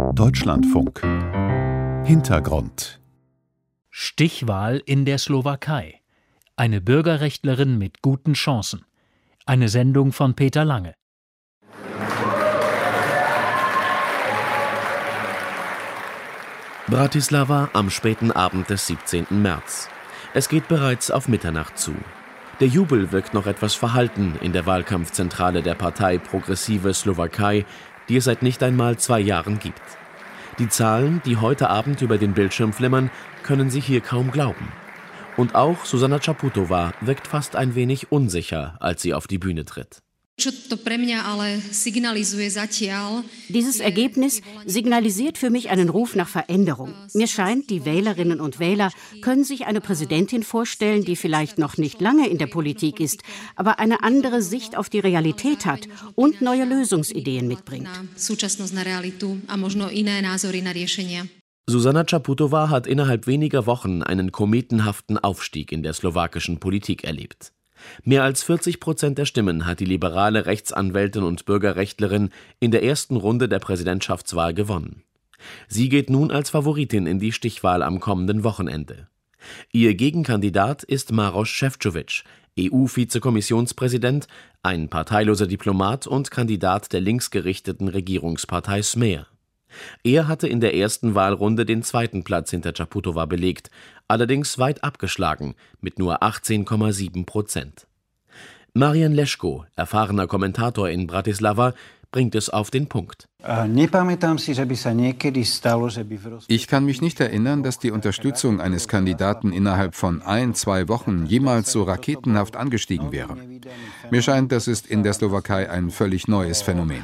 Deutschlandfunk. Hintergrund. Stichwahl in der Slowakei. Eine Bürgerrechtlerin mit guten Chancen. Eine Sendung von Peter Lange. Bratislava am späten Abend des 17. März. Es geht bereits auf Mitternacht zu. Der Jubel wirkt noch etwas verhalten in der Wahlkampfzentrale der Partei Progressive Slowakei, die es seit nicht einmal 2 Jahren gibt. Die Zahlen, die heute Abend über den Bildschirm flimmern, können Sie hier kaum glauben. Und auch Zuzana Čaputová wirkt fast ein wenig unsicher, als sie auf die Bühne tritt. Dieses Ergebnis signalisiert für mich einen Ruf nach Veränderung. Mir scheint, die Wählerinnen und Wähler können sich eine Präsidentin vorstellen, die vielleicht noch nicht lange in der Politik ist, aber eine andere Sicht auf die Realität hat und neue Lösungsideen mitbringt. Zuzana Čaputová hat innerhalb weniger Wochen einen kometenhaften Aufstieg in der slowakischen Politik erlebt. Mehr als 40% der Stimmen hat die liberale Rechtsanwältin und Bürgerrechtlerin in der ersten Runde der Präsidentschaftswahl gewonnen. Sie geht nun als Favoritin in die Stichwahl am kommenden Wochenende. Ihr Gegenkandidat ist Maroš Šefčovič, EU-Vizekommissionspräsident, ein parteiloser Diplomat und Kandidat der linksgerichteten Regierungspartei Smer. Er hatte in der ersten Wahlrunde den zweiten Platz hinter Čaputová belegt, allerdings weit abgeschlagen mit nur 18,7%. Marian Leško, erfahrener Kommentator in Bratislava, bringt es auf den Punkt. Ich kann mich nicht erinnern, dass die Unterstützung eines Kandidaten innerhalb von 1-2 Wochen jemals so raketenhaft angestiegen wäre. Mir scheint, das ist in der Slowakei ein völlig neues Phänomen.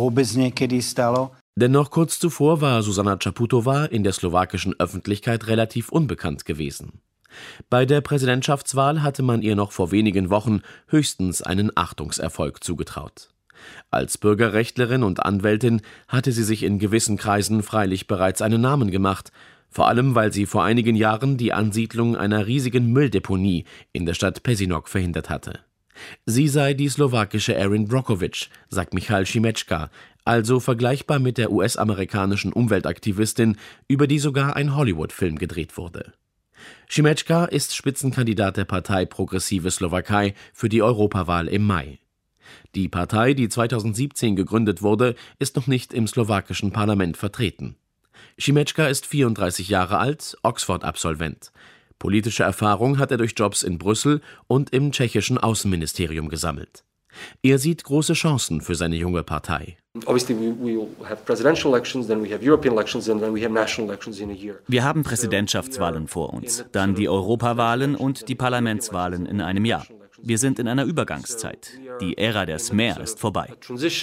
Denn noch kurz zuvor war Zuzana Čaputová in der slowakischen Öffentlichkeit relativ unbekannt gewesen. Bei der Präsidentschaftswahl hatte man ihr noch vor wenigen Wochen höchstens einen Achtungserfolg zugetraut. Als Bürgerrechtlerin und Anwältin hatte sie sich in gewissen Kreisen freilich bereits einen Namen gemacht, vor allem weil sie vor einigen Jahren die Ansiedlung einer riesigen Mülldeponie in der Stadt Pezinok verhindert hatte. Sie sei die slowakische Erin Brockovich, sagt Michal Šimečka, also vergleichbar mit der US-amerikanischen Umweltaktivistin, über die sogar ein Hollywood-Film gedreht wurde. Šimečka ist Spitzenkandidat der Partei Progressive Slowakei für die Europawahl im Mai. Die Partei, die 2017 gegründet wurde, ist noch nicht im slowakischen Parlament vertreten. Šimečka ist 34 Jahre alt, Oxford-Absolvent. Politische Erfahrung hat er durch Jobs in Brüssel und im tschechischen Außenministerium gesammelt. Er sieht große Chancen für seine junge Partei. Wir haben Präsidentschaftswahlen vor uns, dann die Europawahlen und die Parlamentswahlen in einem Jahr. Wir sind in einer Übergangszeit. Die Ära der Smer ist vorbei.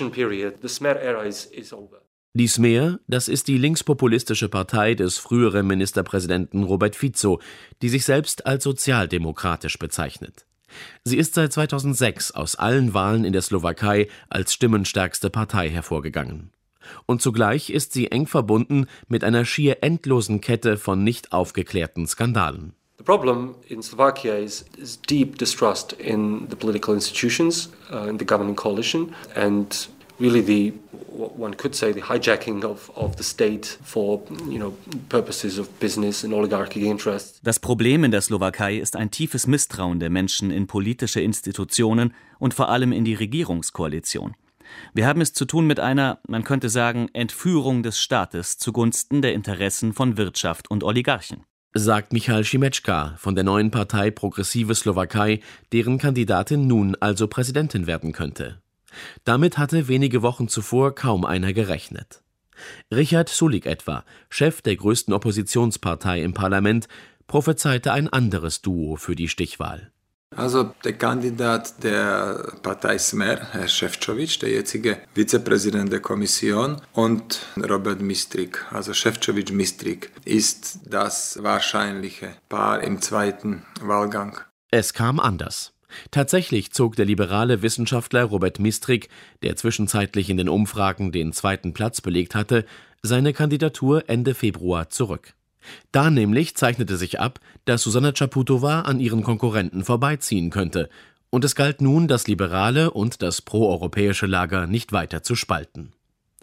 Die Smer, das ist die linkspopulistische Partei des früheren Ministerpräsidenten Robert Fico, die sich selbst als sozialdemokratisch bezeichnet. Sie ist seit 2006 aus allen Wahlen in der Slowakei als stimmenstärkste Partei hervorgegangen. Und zugleich ist sie eng verbunden mit einer schier endlosen Kette von nicht aufgeklärten Skandalen. The problem in Slovakia is deep distrust in the political institutions, in the governing coalition, and really one could say the hijacking of the state for, purposes of business and oligarchic interests. Das Problem in der Slowakei ist ein tiefes Misstrauen der Menschen in politische Institutionen und vor allem in die Regierungskoalition. Wir haben es zu tun mit einer, man könnte sagen, Entführung des Staates zugunsten der Interessen von Wirtschaft und Oligarchen. Sagt Michal Šimečka von der neuen Partei Progressive Slowakei, deren Kandidatin nun also Präsidentin werden könnte. Damit hatte wenige Wochen zuvor kaum einer gerechnet. Richard Sulik etwa, Chef der größten Oppositionspartei im Parlament, prophezeite ein anderes Duo für die Stichwahl. Also der Kandidat der Partei Smer, Herr Šefčovič, der jetzige Vizepräsident der Kommission, und Robert Mistrik, also Šefčovič-Mistrik, ist das wahrscheinliche Paar im zweiten Wahlgang. Es kam anders. Tatsächlich zog der liberale Wissenschaftler Robert Mistrik, der zwischenzeitlich in den Umfragen den zweiten Platz belegt hatte, seine Kandidatur Ende Februar zurück. Da nämlich zeichnete sich ab, dass Zuzana Čaputová an ihren Konkurrenten vorbeiziehen könnte, und es galt nun, das liberale und das proeuropäische Lager nicht weiter zu spalten.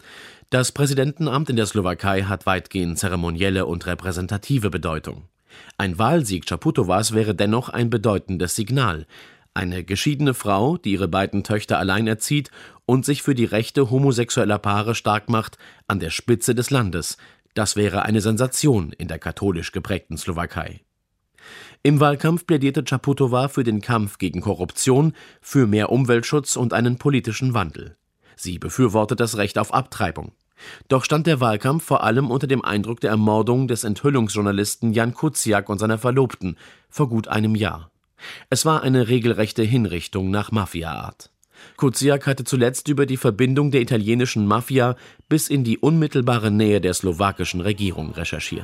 Das Präsidentenamt in der Slowakei hat weitgehend zeremonielle und repräsentative Bedeutung. Ein Wahlsieg Čaputovas wäre dennoch ein bedeutendes Signal. Eine geschiedene Frau, die ihre beiden Töchter allein erzieht und sich für die Rechte homosexueller Paare stark macht, an der Spitze des Landes. Das wäre eine Sensation in der katholisch geprägten Slowakei. Im Wahlkampf plädierte Čaputová für den Kampf gegen Korruption, für mehr Umweltschutz und einen politischen Wandel. Sie befürwortet das Recht auf Abtreibung. Doch stand der Wahlkampf vor allem unter dem Eindruck der Ermordung des Enthüllungsjournalisten Jan Kuciak und seiner Verlobten vor gut einem Jahr. Es war eine regelrechte Hinrichtung nach Mafia-Art. Kuciak hatte zuletzt über die Verbindung der italienischen Mafia bis in die unmittelbare Nähe der slowakischen Regierung recherchiert.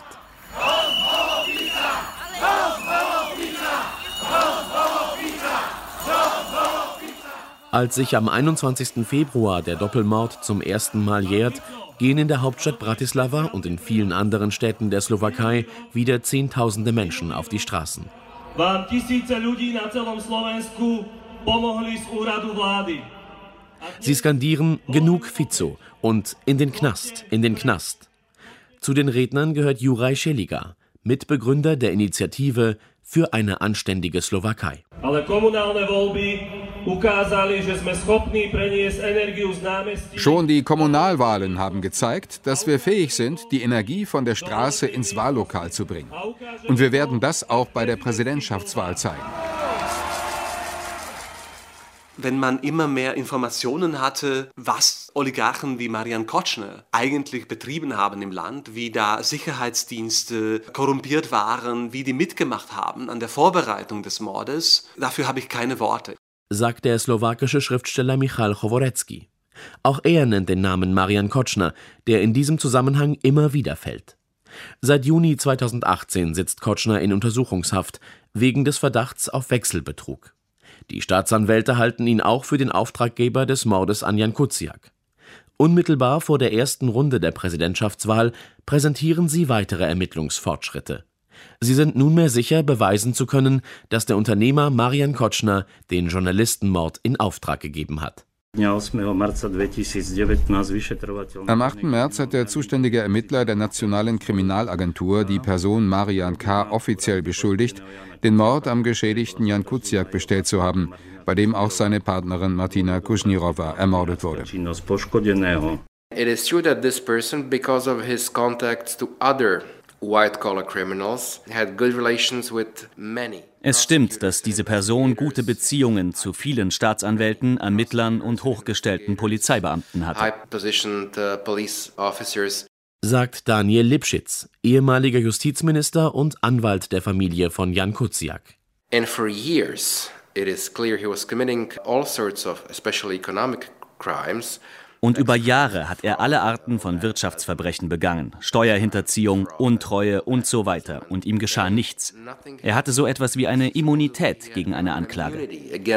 Als sich am 21. Februar der Doppelmord zum ersten Mal jährt, gehen in der Hauptstadt Bratislava und in vielen anderen Städten der Slowakei wieder Zehntausende Menschen auf die Straßen. Sie skandieren „Genug Fico" und „In den Knast, in den Knast". Zu den Rednern gehört Juraj Šeliga, Mitbegründer der Initiative für eine anständige Slowakei. Schon die Kommunalwahlen haben gezeigt, dass wir fähig sind, die Energie von der Straße ins Wahllokal zu bringen. Und wir werden das auch bei der Präsidentschaftswahl zeigen. Wenn man immer mehr Informationen hatte, was Oligarchen wie Marian Kočner eigentlich betrieben haben im Land, wie da Sicherheitsdienste korrumpiert waren, wie die mitgemacht haben an der Vorbereitung des Mordes, dafür habe ich keine Worte, sagt der slowakische Schriftsteller Michal Chovorecký. Auch er nennt den Namen Marian Kočner, der in diesem Zusammenhang immer wieder fällt. Seit Juni 2018 sitzt Kočner in Untersuchungshaft wegen des Verdachts auf Wechselbetrug. Die Staatsanwälte halten ihn auch für den Auftraggeber des Mordes an Jan Kuciak. Unmittelbar vor der ersten Runde der Präsidentschaftswahl präsentieren sie weitere Ermittlungsfortschritte. Sie sind nunmehr sicher, beweisen zu können, dass der Unternehmer Marian Kočner den Journalistenmord in Auftrag gegeben hat. Am 8. März hat der zuständige Ermittler der Nationalen Kriminalagentur die Person Marian K. offiziell beschuldigt, den Mord am geschädigten Jan Kuciak bestellt zu haben, bei dem auch seine Partnerin Martina Kušnírova ermordet wurde. It is true that this person, because of his contacts to other white-collar criminals, had good relations with many. Es stimmt, dass diese Person gute Beziehungen zu vielen Staatsanwälten, Ermittlern und hochgestellten Polizeibeamten hatte, sagt Daniel Lipšic, ehemaliger Justizminister und Anwalt der Familie von Jan Kuciak. And for years, it is clear he was committing all sorts of, especially economic crimes. Und über Jahre hat er alle Arten von Wirtschaftsverbrechen begangen, Steuerhinterziehung, Untreue und so weiter. Und ihm geschah nichts. Er hatte so etwas wie eine Immunität gegen eine Anklage.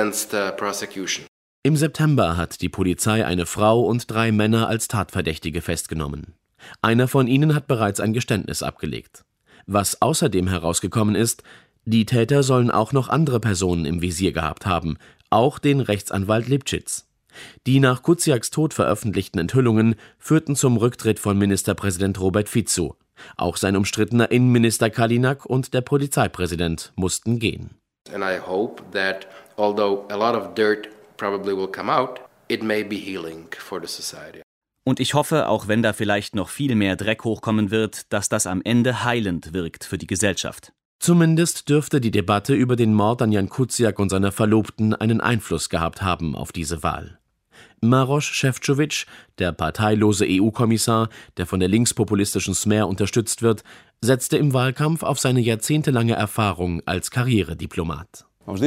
Im September hat die Polizei eine Frau und 3 Männer als Tatverdächtige festgenommen. Einer von ihnen hat bereits ein Geständnis abgelegt. Was außerdem herausgekommen ist, die Täter sollen auch noch andere Personen im Visier gehabt haben, auch den Rechtsanwalt Lipšic. Die nach Kuciaks Tod veröffentlichten Enthüllungen führten zum Rücktritt von Ministerpräsident Robert Fico. Auch sein umstrittener Innenminister Kaliňák und der Polizeipräsident mussten gehen. And I hope that although a lot of dirt probably will come out, it may be healing for the society. Und ich hoffe, auch wenn da vielleicht noch viel mehr Dreck hochkommen wird, dass das am Ende heilend wirkt für die Gesellschaft. Zumindest dürfte die Debatte über den Mord an Jan Kuciak und seiner Verlobten einen Einfluss gehabt haben auf diese Wahl. Maroš Šefčovič, der parteilose EU-Kommissar, der von der linkspopulistischen Smer unterstützt wird, setzte im Wahlkampf auf seine jahrzehntelange Erfahrung als Karrierediplomat.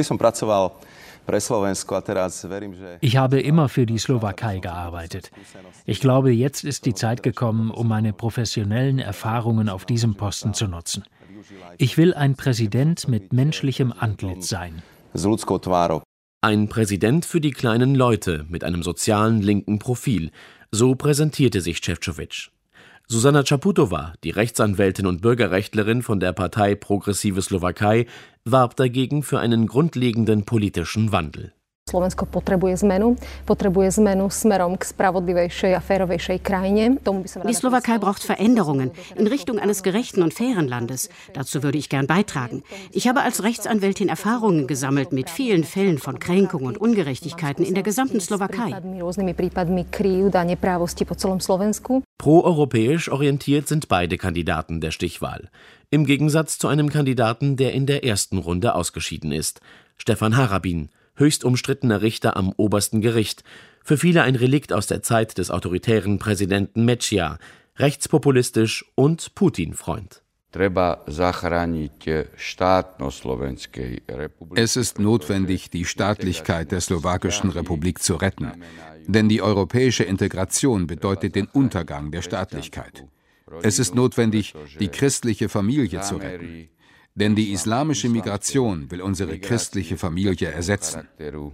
Ich habe immer für die Slowakei gearbeitet. Ich glaube, jetzt ist die Zeit gekommen, um meine professionellen Erfahrungen auf diesem Posten zu nutzen. Ich will ein Präsident mit menschlichem Antlitz sein. Ein Präsident für die kleinen Leute mit einem sozialen linken Profil, so präsentierte sich Šefčovič. Zuzana Čaputová, die Rechtsanwältin und Bürgerrechtlerin von der Partei Progressive Slowakei, warb dagegen für einen grundlegenden politischen Wandel. Slovensko potrebuje zmenu smerom k spravodlivejšej a férovejšej krajine. Die Slowakei braucht Veränderungen in Richtung eines gerechten und fairen Landes. Dazu würde ich gern beitragen. Ich habe als Rechtsanwältin Erfahrungen gesammelt mit vielen Fällen von Kränkungen und Ungerechtigkeiten in der gesamten Slowakei. Proeuropäisch orientiert sind beide Kandidaten der Stichwahl. Im Gegensatz zu einem Kandidaten, der in der ersten Runde ausgeschieden ist. Stefan Harabin, höchst umstrittener Richter am obersten Gericht. Für viele ein Relikt aus der Zeit des autoritären Präsidenten Mečija, rechtspopulistisch und Putin-Freund. Es ist notwendig, die Staatlichkeit der Slowakischen Republik zu retten. Denn die europäische Integration bedeutet den Untergang der Staatlichkeit. Es ist notwendig, die christliche Familie zu retten. Denn die islamische Migration will unsere christliche Familie ersetzen.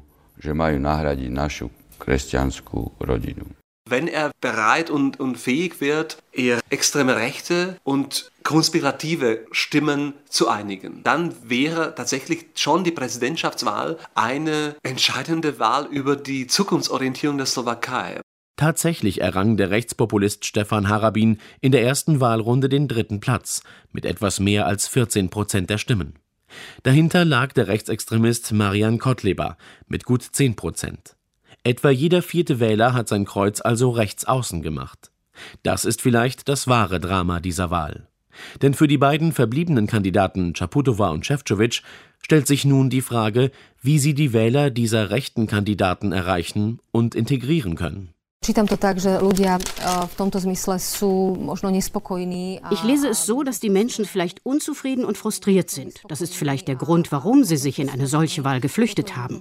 Wenn er bereit und fähig wird, eher extreme Rechte und konspirative Stimmen zu einigen, dann wäre tatsächlich schon die Präsidentschaftswahl eine entscheidende Wahl über die Zukunftsorientierung der Slowakei. Tatsächlich errang der Rechtspopulist Stefan Harabin in der ersten Wahlrunde den 3. Platz mit etwas mehr als 14% der Stimmen. Dahinter lag der Rechtsextremist Marian Kotleba mit gut 10%. Etwa jeder 4. Wähler hat sein Kreuz also rechts außen gemacht. Das ist vielleicht das wahre Drama dieser Wahl. Denn für die beiden verbliebenen Kandidaten Čaputová und Šefčovič stellt sich nun die Frage, wie sie die Wähler dieser rechten Kandidaten erreichen und integrieren können. Ich lese es so, dass die Menschen vielleicht unzufrieden und frustriert sind. Das ist vielleicht der Grund, warum sie sich in eine solche Wahl geflüchtet haben.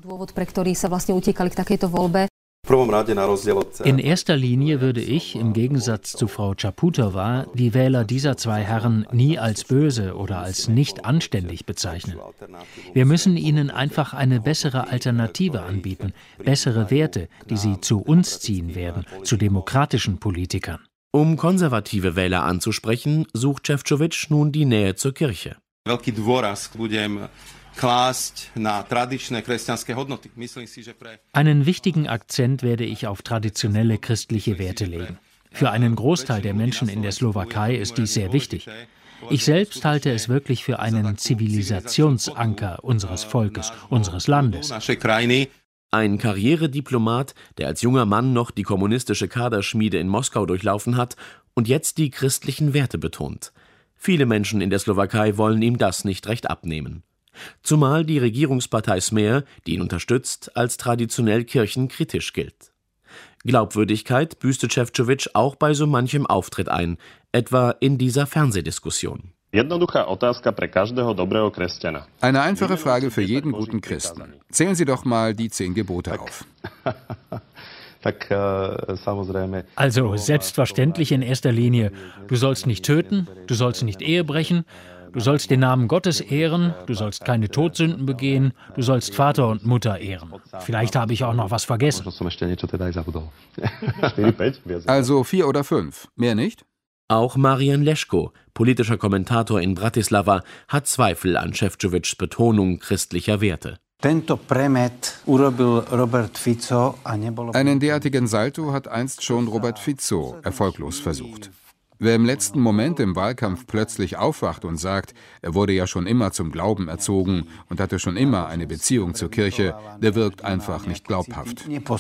In erster Linie würde ich, im Gegensatz zu Frau Čaputová, die Wähler dieser zwei Herren nie als böse oder als nicht anständig bezeichnen. Wir müssen ihnen einfach eine bessere Alternative anbieten, bessere Werte, die sie zu uns ziehen werden, zu demokratischen Politikern. Um konservative Wähler anzusprechen, sucht Šefčovič nun die Nähe zur Kirche. Einen wichtigen Akzent werde ich auf traditionelle christliche Werte legen. Für einen Großteil der Menschen in der Slowakei ist dies sehr wichtig. Ich selbst halte es wirklich für einen Zivilisationsanker unseres Volkes, unseres Landes. Ein Karrierediplomat, der als junger Mann noch die kommunistische Kaderschmiede in Moskau durchlaufen hat und jetzt die christlichen Werte betont. Viele Menschen in der Slowakei wollen ihm das nicht recht abnehmen. Zumal die Regierungspartei Smer, die ihn unterstützt, als traditionell kirchenkritisch gilt. Glaubwürdigkeit büßte Šefčovič auch bei so manchem Auftritt ein, etwa in dieser Fernsehdiskussion. Eine einfache Frage für jeden guten Christen. Zählen Sie doch mal die 10 Gebote auf. Also selbstverständlich in erster Linie, du sollst nicht töten, du sollst nicht Ehe brechen, du sollst den Namen Gottes ehren, du sollst keine Todsünden begehen, du sollst Vater und Mutter ehren. Vielleicht habe ich auch noch was vergessen. Also 4 oder 5, mehr nicht? Auch Marian Leško, politischer Kommentator in Bratislava, hat Zweifel an Šefčovičs Betonung christlicher Werte. Einen derartigen Salto hat einst schon Robert Fico erfolglos versucht. Wer im letzten Moment im Wahlkampf plötzlich aufwacht und sagt, er wurde ja schon immer zum Glauben erzogen und hatte schon immer eine Beziehung zur Kirche, der wirkt einfach nicht glaubhaft.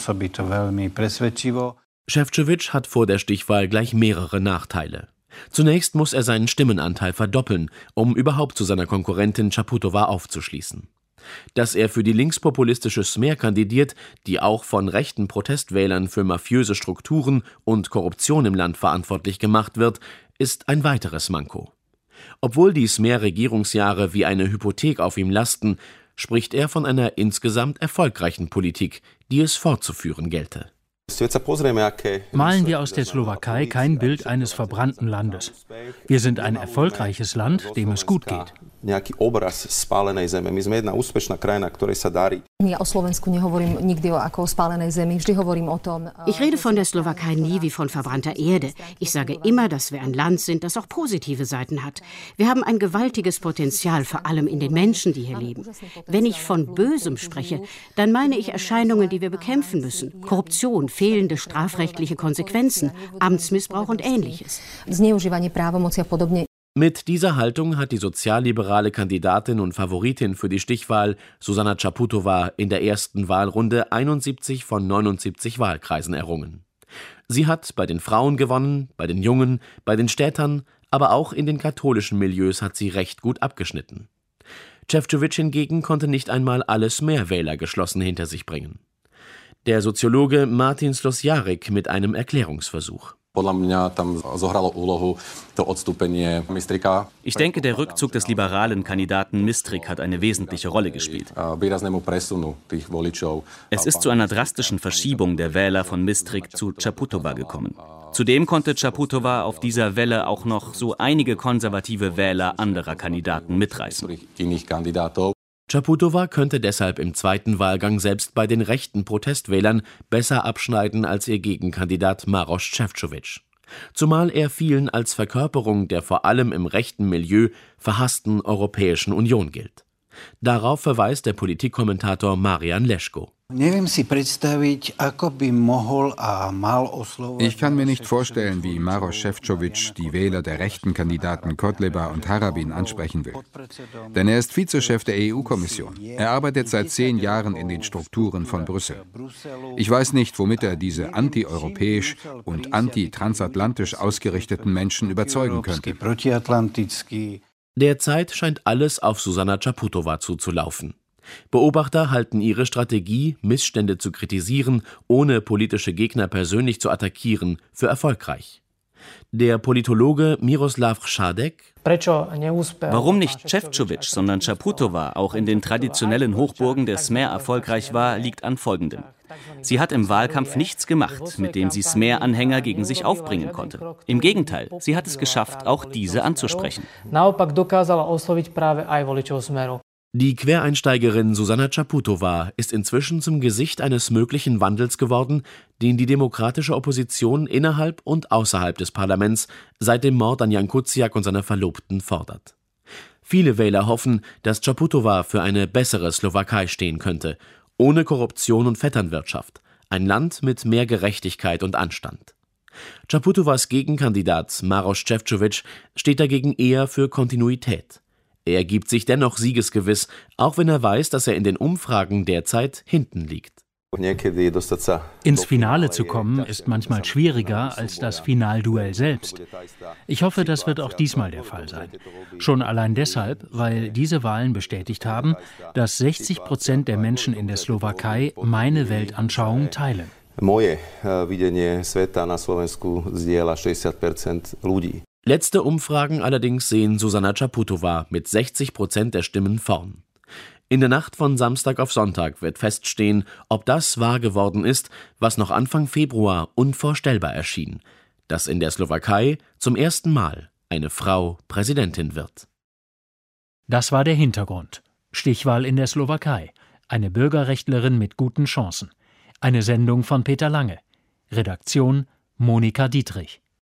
Šefčovič hat vor der Stichwahl gleich mehrere Nachteile. Zunächst muss er seinen Stimmenanteil verdoppeln, um überhaupt zu seiner Konkurrentin Čaputová aufzuschließen. Dass er für die linkspopulistische Smer kandidiert, die auch von rechten Protestwählern für mafiöse Strukturen und Korruption im Land verantwortlich gemacht wird, ist ein weiteres Manko. Obwohl die Smer-Regierungsjahre wie eine Hypothek auf ihm lasten, spricht er von einer insgesamt erfolgreichen Politik, die es fortzuführen gelte. Malen wir aus der Slowakei kein Bild eines verbrannten Landes. Wir sind ein erfolgreiches Land, dem es gut geht. nejaký obraz spálenej zeme. My sme jedna úspešná krajina, ktorej sa darí. Ja o Slovensku nehovorím nikdy ako o spálenej zemi, vždy hovorím o tom. Ich rede von der Slowakei nie wie von verbrannter Erde. Ich sage immer, dass wir ein Land sind, das auch positive Seiten hat. Wir haben ein gewaltiges Potenzial, vor allem in den Menschen, die hier leben. Wenn ich von Bösem spreche, dann meine ich Erscheinungen, die wir bekämpfen müssen. Korruption, fehlende strafrechtliche Konsequenzen, Amtsmissbrauch und Ähnliches. Zneužívanie právomoci a podobne. Mit dieser Haltung hat die sozialliberale Kandidatin und Favoritin für die Stichwahl Zuzana Čaputová in der ersten Wahlrunde 71 von 79 Wahlkreisen errungen. Sie hat bei den Frauen gewonnen, bei den Jungen, bei den Städtern, aber auch in den katholischen Milieus hat sie recht gut abgeschnitten. Šefčovič hingegen konnte nicht einmal alles mehr Wähler geschlossen hinter sich bringen. Der Soziologe Martin Slosjarek mit einem Erklärungsversuch. Ich denke, der Rückzug des liberalen Kandidaten Mistrik hat eine wesentliche Rolle gespielt. Es ist zu einer drastischen Verschiebung der Wähler von Mistrik zu Čaputová gekommen. Zudem konnte Čaputová auf dieser Welle auch noch so einige konservative Wähler anderer Kandidaten mitreißen. Čaputová könnte deshalb im zweiten Wahlgang selbst bei den rechten Protestwählern besser abschneiden als ihr Gegenkandidat Maroš Šefčovič. Zumal er vielen als Verkörperung der vor allem im rechten Milieu verhassten Europäischen Union gilt. Darauf verweist der Politikkommentator Marian Leško. Ich kann mir nicht vorstellen, wie Maroš Šefčovič die Wähler der rechten Kandidaten Kotleba und Harabin ansprechen will. Denn er ist Vizechef der EU-Kommission. Er arbeitet seit 10 Jahren in den Strukturen von Brüssel. Ich weiß nicht, womit er diese antieuropäisch und antitransatlantisch ausgerichteten Menschen überzeugen könnte. Derzeit scheint alles auf Zuzana Čaputová zuzulaufen. Beobachter halten ihre Strategie, Missstände zu kritisieren, ohne politische Gegner persönlich zu attackieren, für erfolgreich. Der Politologe Miroslav Šadek: Warum nicht Šefčovič, sondern Čaputová auch in den traditionellen Hochburgen der Smer erfolgreich war, liegt an Folgendem. Sie hat im Wahlkampf nichts gemacht, mit dem sie Smer-Anhänger gegen sich aufbringen konnte. Im Gegenteil, sie hat es geschafft, auch diese anzusprechen. Die Quereinsteigerin Zuzana Čaputová ist inzwischen zum Gesicht eines möglichen Wandels geworden, den die demokratische Opposition innerhalb und außerhalb des Parlaments seit dem Mord an Jan Kuciak und seiner Verlobten fordert. Viele Wähler hoffen, dass Čaputová für eine bessere Slowakei stehen könnte, ohne Korruption und Vetternwirtschaft, ein Land mit mehr Gerechtigkeit und Anstand. Čaputovás Gegenkandidat Maroš Šefčovič steht dagegen eher für Kontinuität. Er gibt sich dennoch siegesgewiss, auch wenn er weiß, dass er in den Umfragen derzeit hinten liegt. Ins Finale zu kommen, ist manchmal schwieriger als das Finalduell selbst. Ich hoffe, das wird auch diesmal der Fall sein. Schon allein deshalb, weil diese Wahlen bestätigt haben, dass 60% der Menschen in der Slowakei meine Weltanschauung teilen. Letzte Umfragen allerdings sehen Zuzana Čaputová mit 60% der Stimmen vorn. In der Nacht von Samstag auf Sonntag wird feststehen, ob das wahr geworden ist, was noch Anfang Februar unvorstellbar erschien, dass in der Slowakei zum ersten Mal eine Frau Präsidentin wird. Das war der Hintergrund. Stichwahl in der Slowakei. Eine Bürgerrechtlerin mit guten Chancen. Eine Sendung von Peter Lange. Redaktion Monika Dietrich.